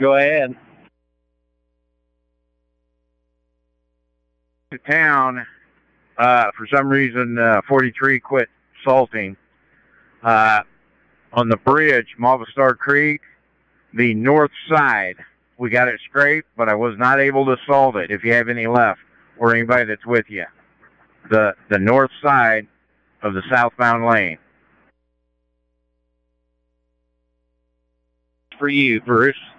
Go ahead. To town, for some reason, 43 quit salting. On the bridge, Malvastar Creek, the north side, we got it scraped, but I was not able to salt it. If you have any left, or anybody that's with you, the north side of the southbound lane. For you, Bruce.